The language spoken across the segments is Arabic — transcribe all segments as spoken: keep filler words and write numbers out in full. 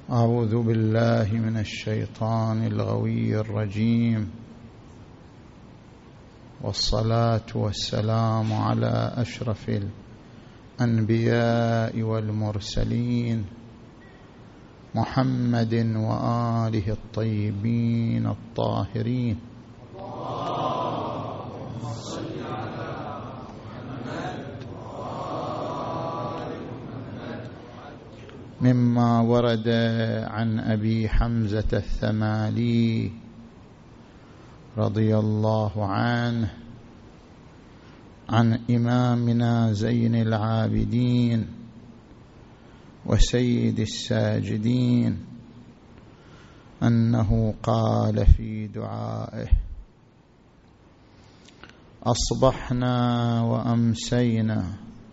أعوذ بالله من الشيطان الغوي الرجيم، والصلاة والسلام على أشرف الأنبياء والمرسلين محمد وآله الطيبين الطاهرين. مما ورد عن أبي حمزة الثمالي رضي الله عنه عن إمامنا زين العابدين وسيد الساجدين أنه قال في دعائه: أصبحنا وأمسينا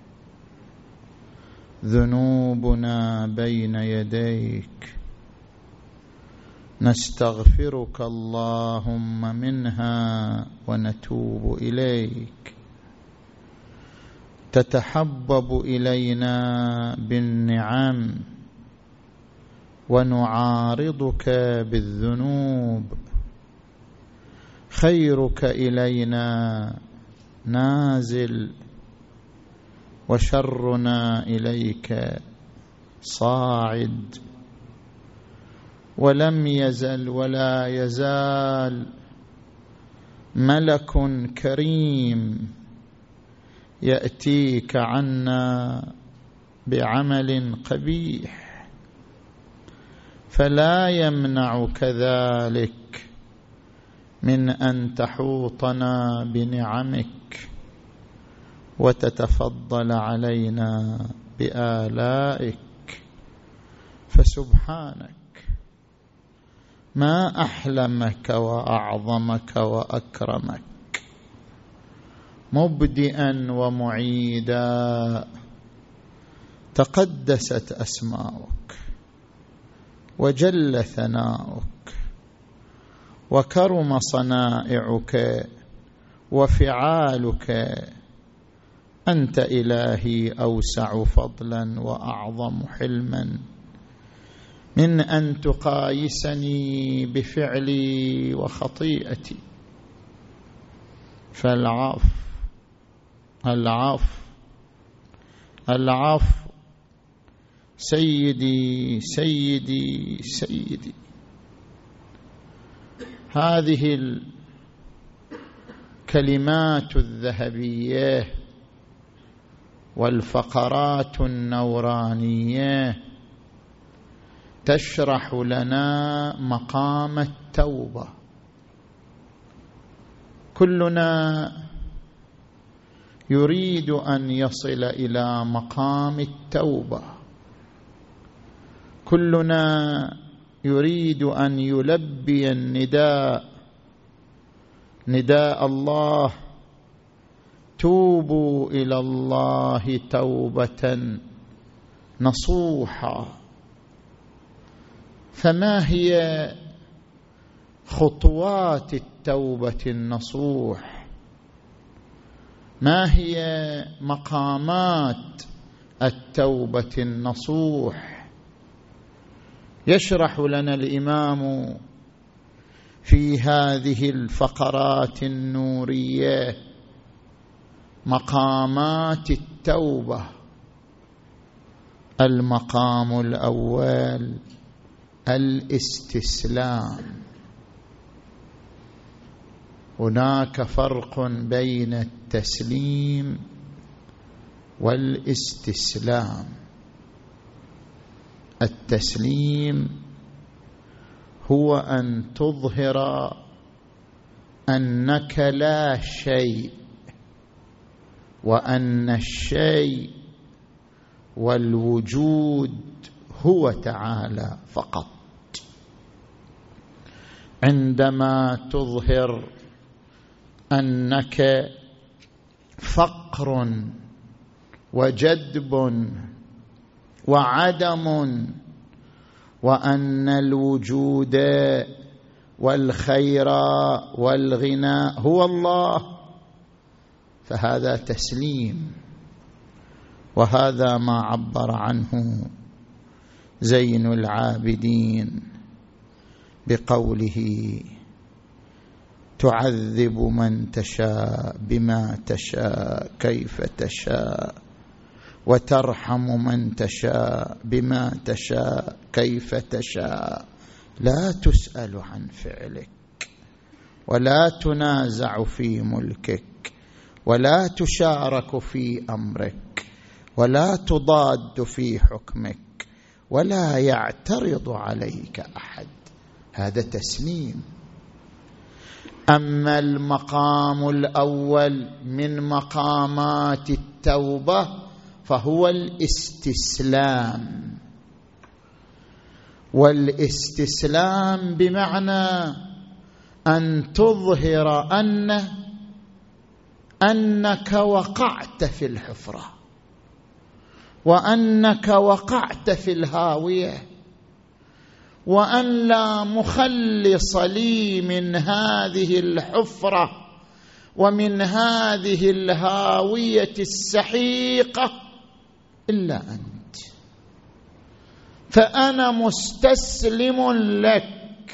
ذنوبنا بين يديك، نستغفرك اللهم منها ونتوب إليك، تتحبب إلينا بالنعم ونعارضك بالذنوب، خيرك إلينا نازل وشرنا إليك صاعد. ولم يزل ولا يزال ملك كريم يأتيك عنا بعمل قبيح، فلا يمنعك ذلك من أن تحوطنا بنعمك وتتفضل علينا بآلائك. فسبحانك، ما أحلمك وأعظمك وأكرمك، مبدئا ومعيدا، تقدست أسماؤك وجل ثناؤك وكرم صنائعك وفعالك. أنت إلهي أوسع فضلا وأعظم حلما من أن تقايسني بفعلي وخطيئتي. فالعفو العفو العفو سيدي سيدي سيدي. هذه الكلمات الذهبية والفقرات النورانية تشرح لنا مقام التوبة. كلنا يريد أن يصل إلى مقام التوبة، كلنا يريد أن يلبي النداء، نداء الله: توبوا إلى الله توبة نصوحا. فما هي خطوات التوبة النصوح؟ ما هي مقامات التوبة النصوح؟ يشرح لنا الإمام في هذه الفقرات النورية مقامات التوبة. المقام الأول الاستسلام. هناك فرق بين التسليم والاستسلام. التسليم هو أن تظهر أنك لا شيء، وأن الشيء والوجود هو تعالى فقط. عندما تظهر أنك فقر وجدب وعدم، وأن الوجود والخير والغنى هو الله، فهذا تسليم. وهذا ما عبر عنه زين العابدين بقوله: تعذب من تشاء بما تشاء كيف تشاء، وترحم من تشاء بما تشاء كيف تشاء، لا تسأل عن فعلك، ولا تنازع في ملكك، ولا تشارك في أمرك، ولا تضاد في حكمك، ولا يعترض عليك أحد. هذا تسليم. أما المقام الأول من مقامات التوبة فهو الاستسلام، والاستسلام بمعنى أن تظهر أن أنك وقعت في الحفرة، وأنك وقعت في الهاوية، وأن لا مخلص لي من هذه الحفرة ومن هذه الهاوية السحيقة إلا أنت، فأنا مستسلم لك،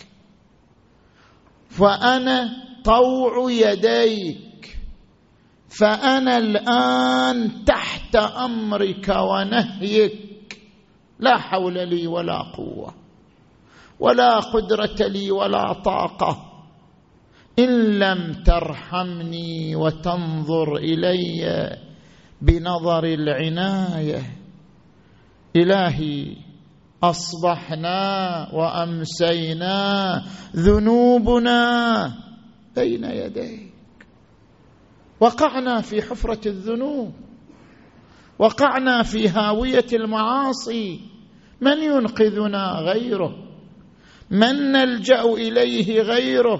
فأنا طوع يديك، فأنا الآن تحت أمرك ونهيك، لا حول لي ولا قوة ولا قدرة لي ولا طاقة، إن لم ترحمني وتنظر إلي بنظر العناية. إلهي، أصبحنا وأمسينا ذنوبنا بين يديك، وقعنا في حفرة الذنوب، وقعنا في هاوية المعاصي، من ينقذنا غيره؟ من نلجأ إليه غيره؟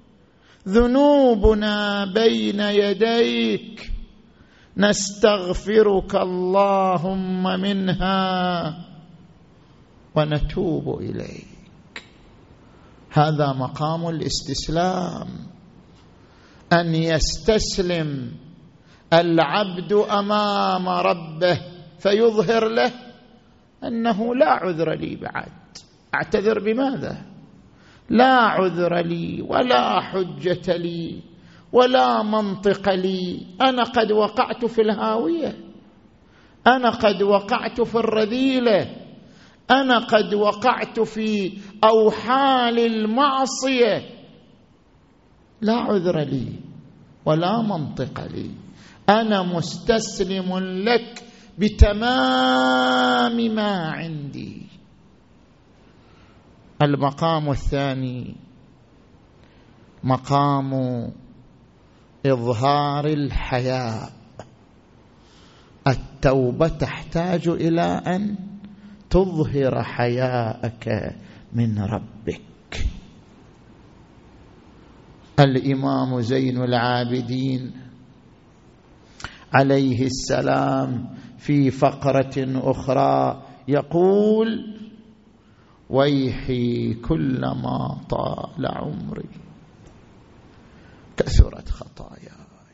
ذنوبنا بين يديك، نستغفرك اللهم منها ونتوب إليك. هذا مقام الاستسلام، أن يستسلم العبد أمام ربه فيظهر له أنه لا عذر لي بعد. أعتذر بماذا؟ لا عذر لي ولا حجة لي ولا منطق لي، أنا قد وقعت في الهاوية، أنا قد وقعت في الرذيلة، أنا قد وقعت في أوحال المعصية، لا عذر لي ولا منطق لي، أنا مستسلم لك بتمام ما عندي. المقام الثاني مقام إظهار الحياء. التوبة تحتاج إلى أن تظهر حياءك من ربك. الإمام زين العابدين عليه السلام في فقرة أخرى يقول: ويحي كلما طال عمري كثرت خطاياي،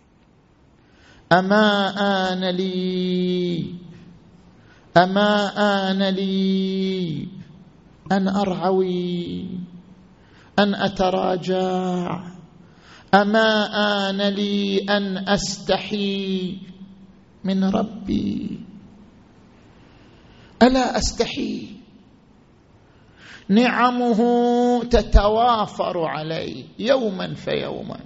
أما آن لي أما آن لي أن أرعوي، أن أتراجع، أما آن لي أن أستحي من ربي. ألا أستحي؟ نعمه تتوافر علي يوما فيوما،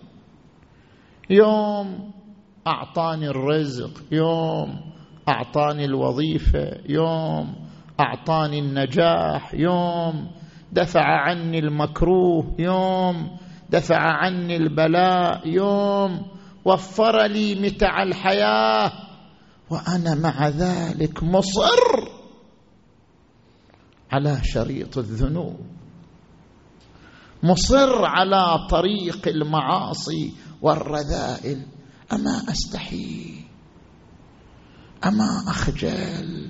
يوم أعطاني الرزق، يوم أعطاني الوظيفة، يوم أعطاني النجاح، يوم دفع عني المكروه، يوم دفع عني البلاء، يوم وفر لي متع الحياة، وأنا مع ذلك مصر على شريط الذنوب، مصر على طريق المعاصي والرذائل. أما أستحي؟ أما أخجل؟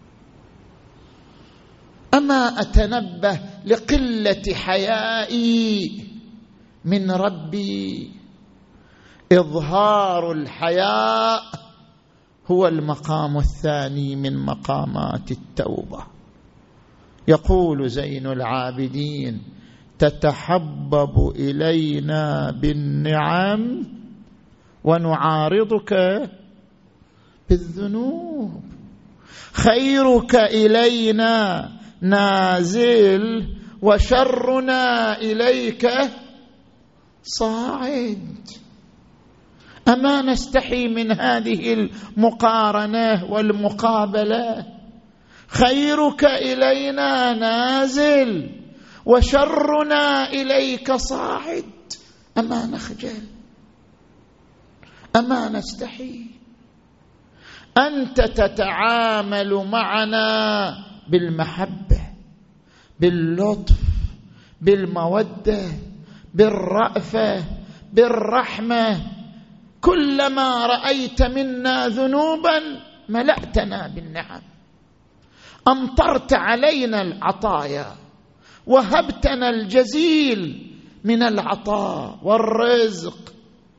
أما أتنبه لقلة حيائي من ربي؟ إظهار الحياء هو المقام الثاني من مقامات التوبة. يقول زين العابدين: تتحبب إلينا بالنعم ونعارضك بالذنوب، خيرك إلينا نازل وشرنا إليك صاعد. أما نستحي من هذه المقارنة والمقابلة؟ خيرك إلينا نازل وشرنا إليك صاعد. أما نخجل؟ أما نستحي؟ أنت تتعامل معنا بالمحبة، باللطف، بالمودة، بالرأفة، بالرحمة. كلما رأيت منا ذنوبا ملأتنا بالنعم، أمطرت علينا العطايا، وهبتنا الجزيل من العطاء والرزق.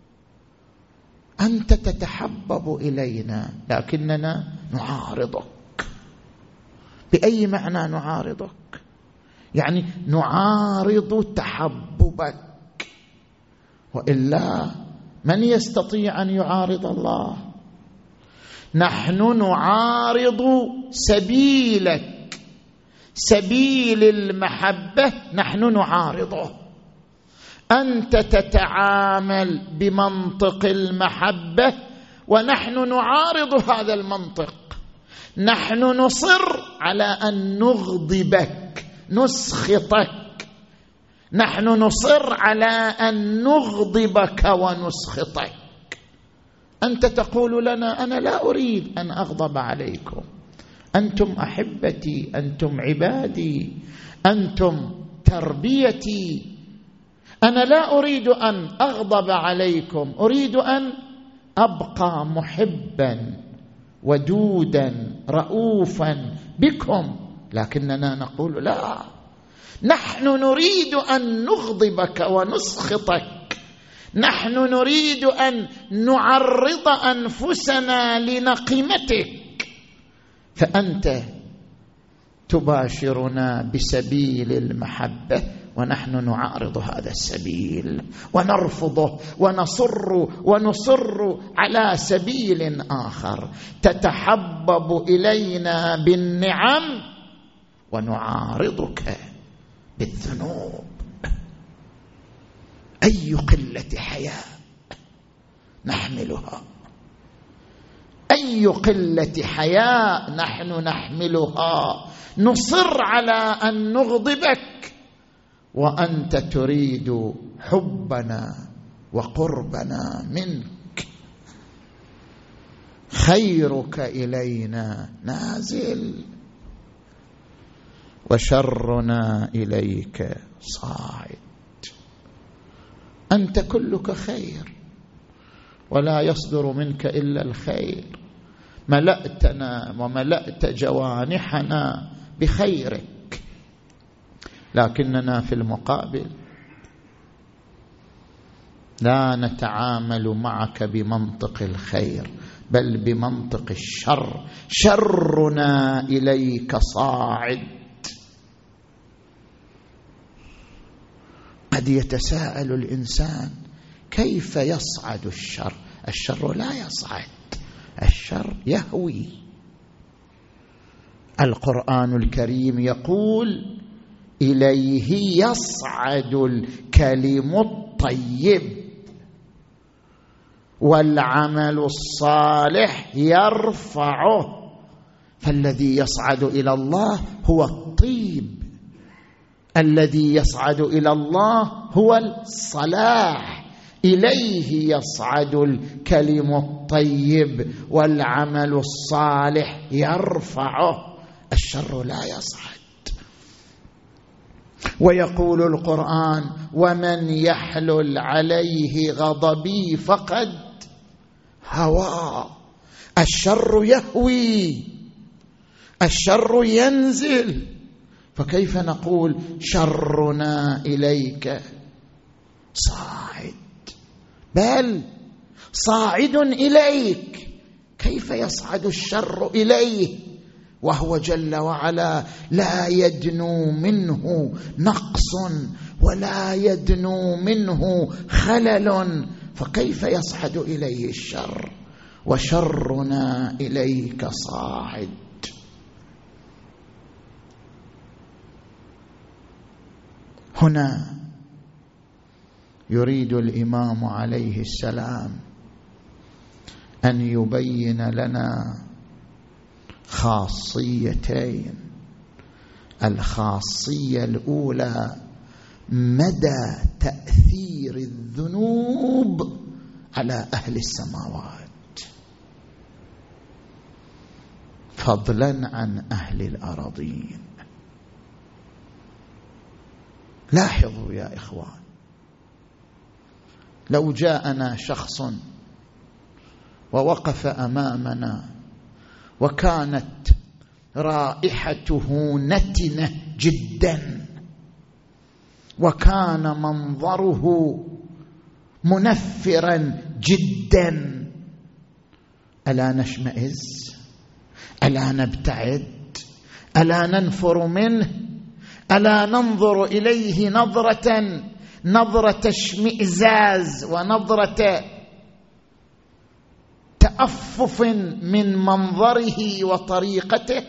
أنت تتحبب إلينا لكننا نعارضك. بأي معنى نعارضك؟ يعني نعارض تحببك، وإلا من يستطيع أن يعارض الله؟ نحن نعارض سبيلك، سبيل المحبة نحن نعارضه. أنت تتعامل بمنطق المحبة ونحن نعارض هذا المنطق. نحن نصر على أن نغضبك، نسخطك. نحن نصر على أن نغضبك ونسخطك. أنت تقول لنا: أنا لا أريد أن أغضب عليكم، أنتم أحبتي، أنتم عبادي، أنتم تربيتي. أنا لا أريد أن أغضب عليكم، أريد أن أبقى محبا ودودا رؤوفا بكم. لكننا نقول: لا، نحن نريد أن نغضبك ونسخطك، نحن نريد أن نعرض أنفسنا لنقمتك. فأنت تباشرنا بسبيل المحبة ونحن نعارض هذا السبيل ونرفضه ونصر ونصر على سبيل آخر. تتحبب إلينا بالنعم ونعارضك بالذنوب. أي قلة حياء نحملها، أي قلة حياء نحن نحملها. نصر على أن نغضبك وأنت تريد حبنا وقربنا منك. خيرك إلينا نازل وشرنا إليك صاعد. أنت كلك خير ولا يصدر منك إلا الخير. ملأتنا وملأت جوانحنا بخيرك، لكننا في المقابل لا نتعامل معك بمنطق الخير بل بمنطق الشر. شرنا إليك صاعد. قد يتساءل الإنسان: كيف يصعد الشر؟ الشر لا يصعد، الشر يهوي. القرآن الكريم يقول: إليه يصعد الكلم الطيب والعمل الصالح يرفعه. فالذي يصعد إلى الله هو الطيب، الذي يصعد إلى الله هو الصلاح. إليه يصعد الكلم الطيب والعمل الصالح يرفعه. الشر لا يصعد. ويقول القرآن: ومن يحلل عليه غضبي فقد هوى. الشر يهوي، الشر ينزل. فكيف نقول شرنا إليك صاعد؟ بل صاعد إليك. كيف يصعد الشر إليه وهو جل وعلا لا يدنو منه نقص ولا يدنو منه خلل، فكيف يصعد إليه الشر؟ وشرنا إليك صاعد. هنا يريد الإمام عليه السلام أن يبين لنا خاصيتين. الخاصية الأولى مدى تأثير الذنوب على أهل السماوات فضلا عن أهل الأراضين. لاحظوا يا إخوان، لو جاءنا شخص ووقف أمامنا وكانت رائحته نتنة جدا وكان منظره منفرا جدا، ألا نشمئز؟ ألا نبتعد؟ ألا ننفر منه؟ ألا ننظر إليه نظرة نظرة اشمئزاز ونظرة تأفف من منظره وطريقته؟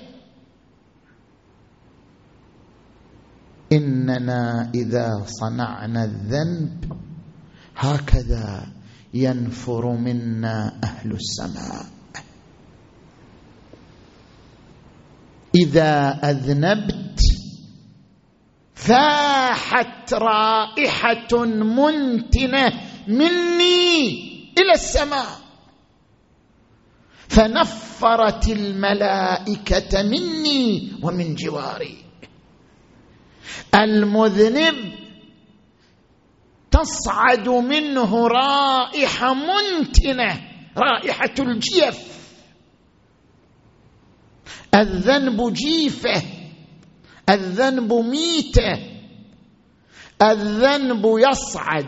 إننا إذا صنعنا الذنب هكذا ينفر منا أهل السماء. إذا أذنبت فاحت رائحة منتنة مني إلى السماء، فنفرت الملائكة مني ومن جواري. المذنب تصعد منه رائحة منتنة، رائحة الجيف. الذنب جيفة، الذنب ميتة، الذنب يصعد.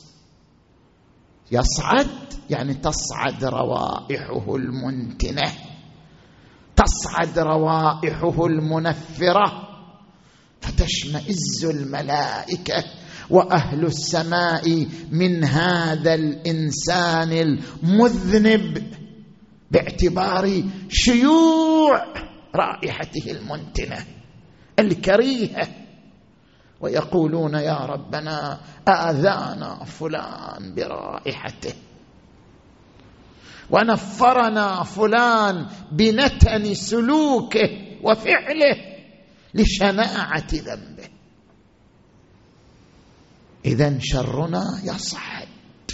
يصعد يعني تصعد روائحه المنتنة، تصعد روائحه المنفرة، فتشمئز الملائكة وأهل السماء من هذا الإنسان المذنب باعتبار شيوع رائحته المنتنة الكريهة، ويقولون يا ربنا آذانا فلان برائحته ونفرنا فلان بنتن سلوكه وفعله لشناعة ذنبه. إذن شرنا يصعد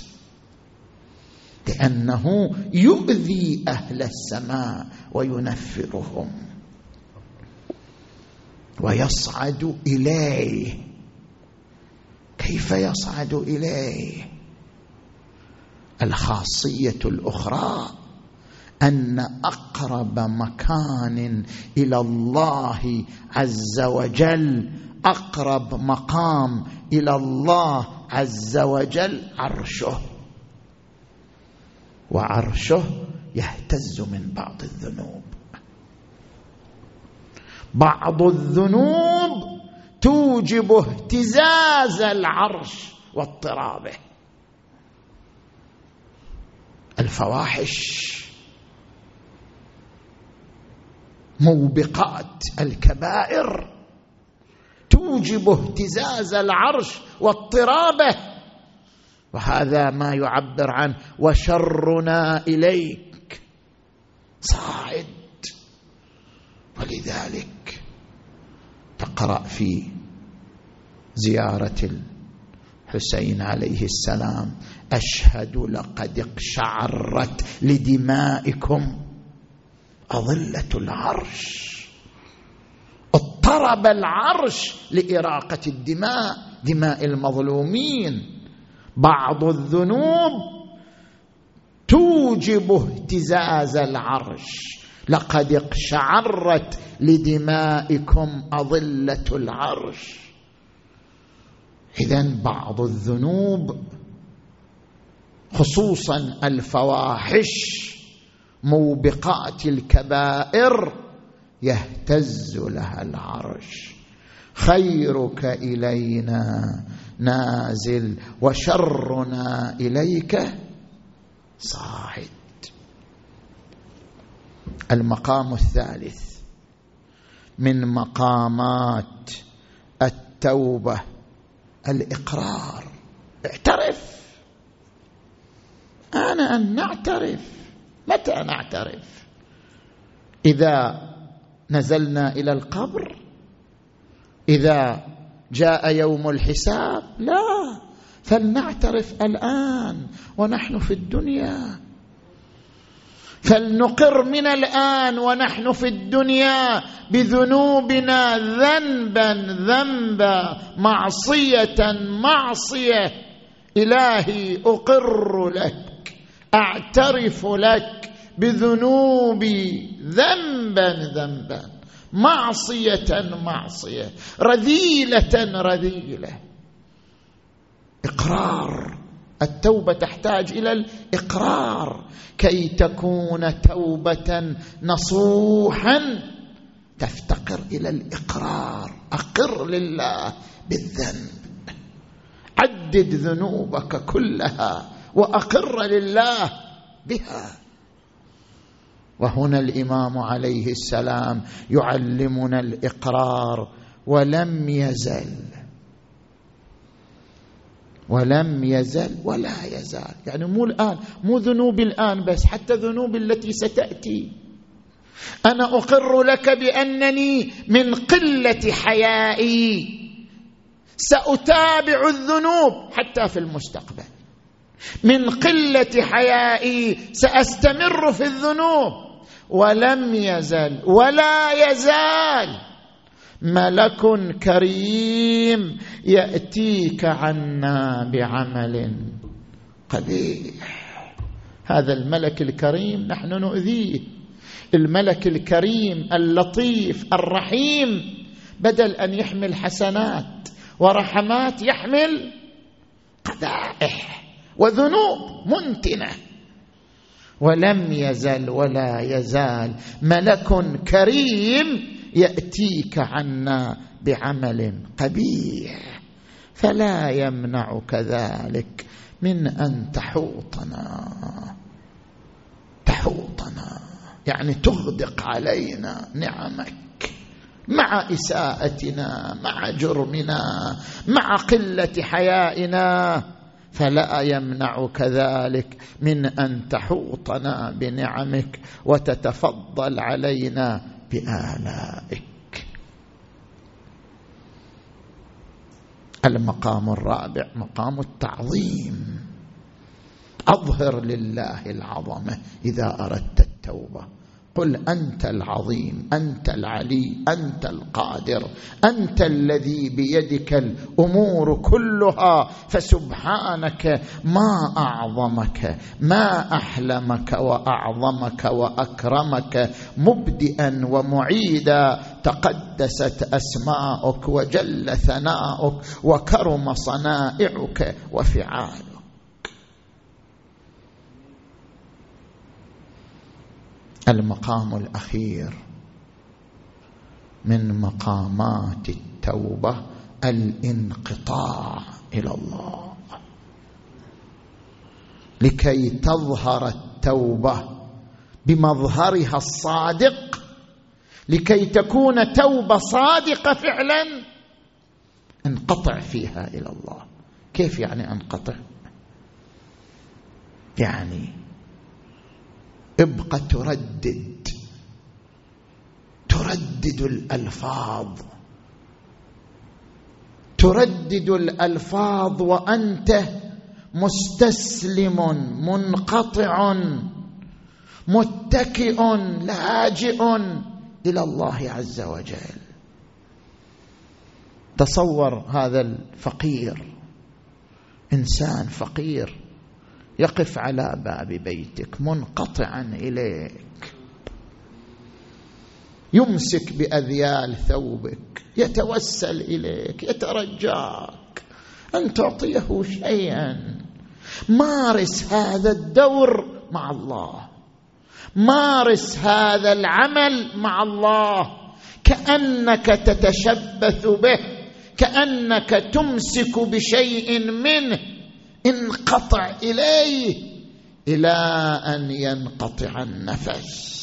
لأنه يؤذي أهل السماء وينفرهم، ويصعد إليه. كيف يصعد إليه؟ الخاصية الأخرى أن أقرب مكان إلى الله عز وجل، أقرب مقام إلى الله عز وجل عرشه، وعرشه يهتز من بعض الذنوب. بعض الذنوب توجب اهتزاز العرش واضطرابه. الفواحش، موبقات الكبائر توجب اهتزاز العرش واضطرابه، وهذا ما يعبر عنه وشرنا إليك صاعد. ولذلك تقرأ في زيارة الحسين عليه السلام: أشهد لقد اقشعرت لدمائكم أظلة العرش. اضطرب العرش لإراقة الدماء، دماء المظلومين. بعض الذنوب توجب اهتزاز العرش: لقد اقشعرت لدمائكم أظلة العرش. إذن بعض الذنوب خصوصا الفواحش موبقات الكبائر يهتز لها العرش. خيرك إلينا نازل وشرنا إليك صاعد. المقام الثالث من مقامات التوبة الإقرار. اعترف. أنا أن نعترف. متى نعترف؟ إذا نزلنا إلى القبر؟ إذا جاء يوم الحساب؟ لا، فلنعترف الآن ونحن في الدنيا. فلنقر من الآن ونحن في الدنيا بذنوبنا ذنبا ذنبا، معصية معصية. إلهي أقر لك، أعترف لك بذنوبي ذنبا ذنبا، معصية معصية، رذيلة رذيلة. إقرار. التوبة تحتاج إلى الإقرار كي تكون توبة نصوحا. تفتقر إلى الإقرار. أقر لله بالذنب، عدد ذنوبك كلها وأقر لله بها. وهنا الإمام عليه السلام يعلمنا الإقرار. ولم يزل ولم يزل ولا يزال، يعني مو الآن، مو ذنوب الآن بس، حتى ذنوب التي ستأتي. أنا أقر لك بأنني من قلة حيائي سأتابع الذنوب حتى في المستقبل. من قلة حيائي سأستمر في الذنوب. ولم يزل ولا يزال ملك كريم يأتيك عنا بعمل قبيح. هذا الملك الكريم نحن نؤذيه. الملك الكريم اللطيف الرحيم بدل أن يحمل حسنات ورحمات يحمل قبائح وذنوب منتنة. ولم يزل ولا يزال ملك كريم يأتيك عنا بعمل قبيح، فلا يمنعك ذلك من أن تحوطنا. تحوطنا يعني تغدق علينا نعمك مع إساءتنا، مع جرمنا، مع قلة حيائنا، فلا يمنعك ذلك من أن تحوطنا بنعمك وتتفضل علينا بآلائك. المقام الرابع مقام التعظيم. أظهر لله العظمة إذا أردت التوبة. قل أنت العظيم، أنت العلي، أنت القادر، أنت الذي بيدك الأمور كلها، فسبحانك ما أعظمك، ما أحلمك وأعظمك وأكرمك مبدئا ومعيدا. تقدست أسماؤك وجل ثناؤك وكرم صنائعك وفعالك. المقام الأخير من مقامات التوبة الانقطاع إلى الله. لكي تظهر التوبة بمظهرها الصادق، لكي تكون توبة صادقة فعلا، انقطع فيها إلى الله. كيف يعني انقطع؟ يعني ابقى تردد تردد الألفاظ تردد الألفاظ وأنت مستسلم منقطع متكئ لاجئ إلى الله عز وجل. تصور هذا الفقير، إنسان فقير يقف على باب بيتك منقطعا إليك، يمسك بأذيال ثوبك، يتوسل إليك، يترجاك أن تعطيه شيئا. مارس هذا الدور مع الله، مارس هذا العمل مع الله كأنك تتشبث به، كأنك تمسك بشيء منه، انقطع إليه إلى أن ينقطع النفس.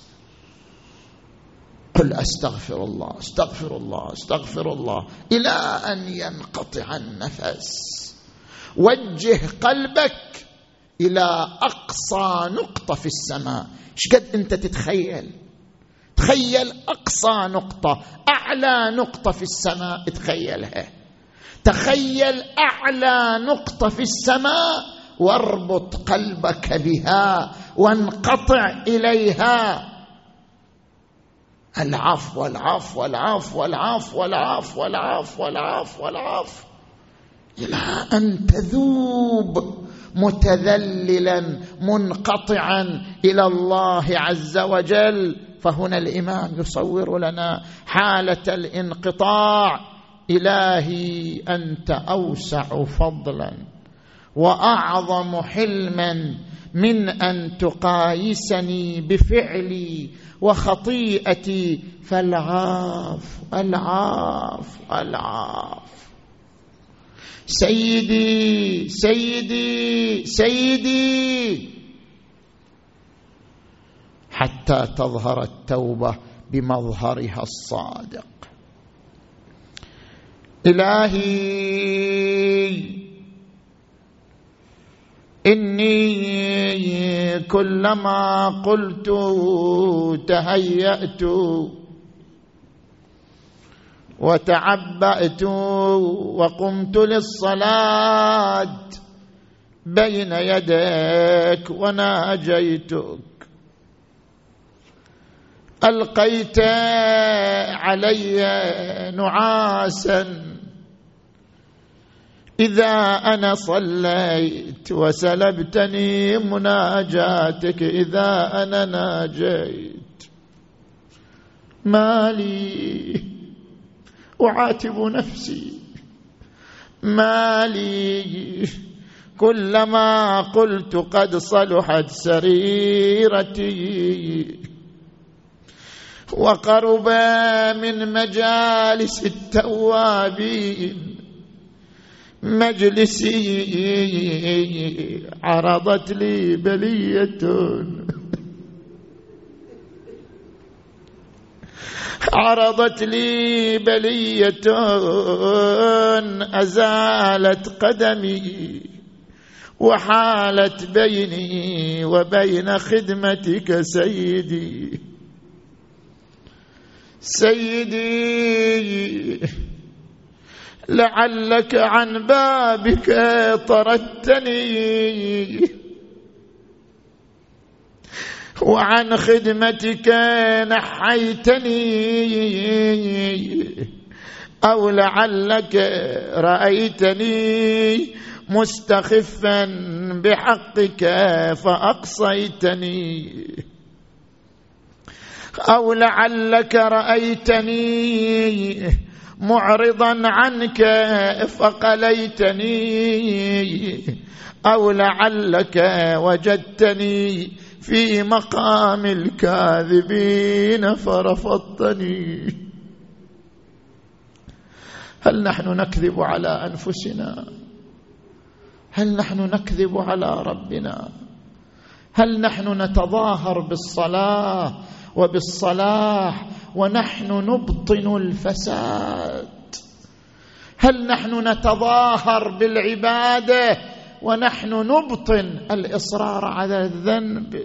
قل أستغفر الله أستغفر الله أستغفر الله إلى أن ينقطع النفس. وجه قلبك إلى أقصى نقطة في السماء. إيش قد أنت تتخيل؟ تخيل أقصى نقطة، أعلى نقطة في السماء، تخيلها. تخيل أعلى نقطة في السماء واربط قلبك بها وانقطع إليها. العفو العفو العفو العفو العفو العفو العفو العفو إلى أن تذوب متذللا منقطعا إلى الله عز وجل. فهنا الإمام يصور لنا حالة الانقطاع. إلهي أنت أوسع فضلا وأعظم حلما من أن تقايسني بفعلي وخطيئتي، فالعاف العاف العاف. سيدي سيدي سيدي، حتى تظهر التوبة بمظهرها الصادق. إلهي إني كلما قلت تهيأت وتعبأت وقمت للصلاة بين يديك وناجيتك، ألقيت علي نعاسا إذا أنا صليت، وسلبتني مناجاتك إذا أنا ناجيت. ما لي أعاتب نفسي، ما لي كلما قلت قد صلحت سريرتي وقرب من مجالس التوابين مجلسي، عرضت لي بلية عرضت لي بلية أزالت قدمي وحالت بيني وبين خدمتك سيدي. سيدي لعلك عن بابك طردتني وعن خدمتك نحيتني، أو لعلك رأيتني مستخفا بحقك فأقصيتني، أو لعلك رأيتني معرضا عنك فقليتني، أو لعلك وجدتني في مقام الكاذبين فرفضتني. هل نحن نكذب على أنفسنا؟ هل نحن نكذب على ربنا؟ هل نحن نتظاهر بالصلاة وبالصلاح ونحن نبطن الفساد؟ هل نحن نتظاهر بالعبادة ونحن نبطن الإصرار على الذنب؟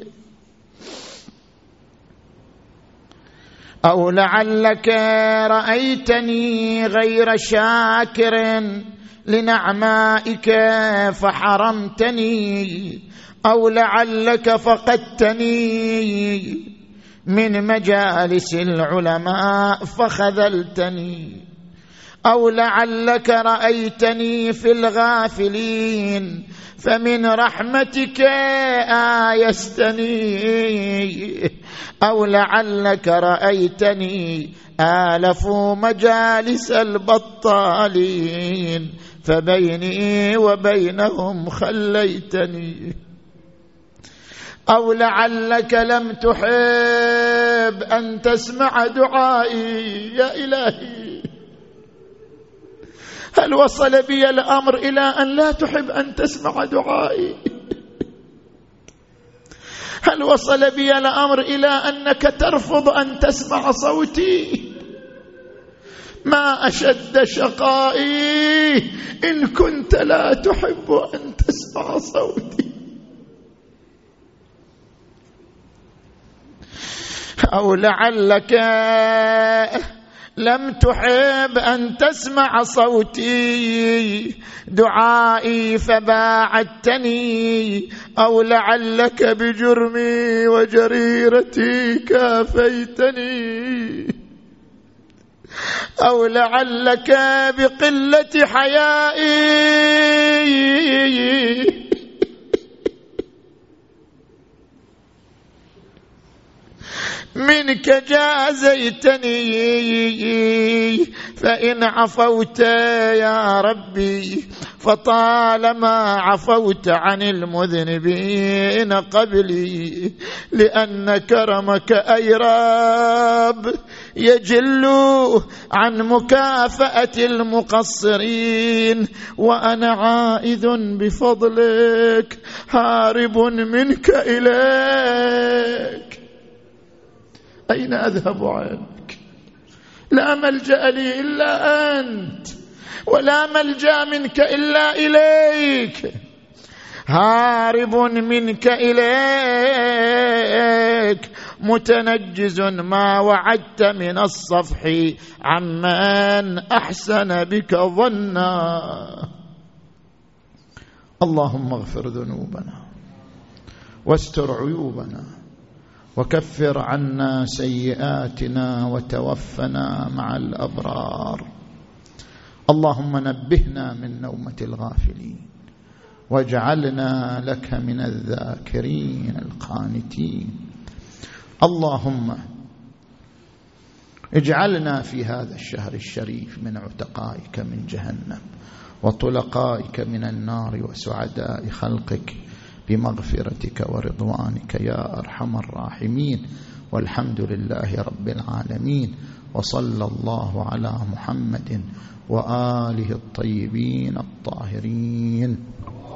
أو لعلك رأيتني غير شاكر لنعمائك فحرمتني، أو لعلك فقدتني من مجالس العلماء فخذلتني، أو لعلك رأيتني في الغافلين فمن رحمتك آيستني، أو لعلك رأيتني آلف مجالس البطالين فبيني وبينهم خليتني، أو لعلك لم تحب أن تسمع دعائي. يا إلهي، هل وصل بي الأمر إلى أن لا تحب أن تسمع دعائي؟ هل وصل بي الأمر إلى أنك ترفض أن تسمع صوتي؟ ما أشد شقائي إن كنت لا تحب أن تسمع صوتي. أو لعلك لم تحب أن تسمع صوتي دعائي فباعدتني، أو لعلك بجرمي وجريرتي كافيتني، أو لعلك بقلة حيائي منك جازيتني. فإن عفوت يا ربي فطالما عفوت عن المذنبين قبلي، لأن كرمك أي رب يجل عن مكافأة المقصرين، وأنا عائذ بفضلك هارب منك إليك. أين أذهب عنك؟ لا ملجأ لي إلا أنت، ولا ملجأ منك إلا إليك. هارب منك إليك متنجز ما وعدت من الصفح عمن أحسن بك ظنا. اللهم اغفر ذنوبنا واستر عيوبنا وكفر عنا سيئاتنا وتوفنا مع الأبرار. اللهم نبهنا من نومة الغافلين واجعلنا لك من الذاكرين القانتين. اللهم اجعلنا في هذا الشهر الشريف من عتقائك من جهنم وطلقائك من النار وسعداء خلقك بمغفرتك ورضوانك يا أرحم الراحمين. والحمد لله رب العالمين، وصلى الله على محمد وآله الطيبين الطاهرين.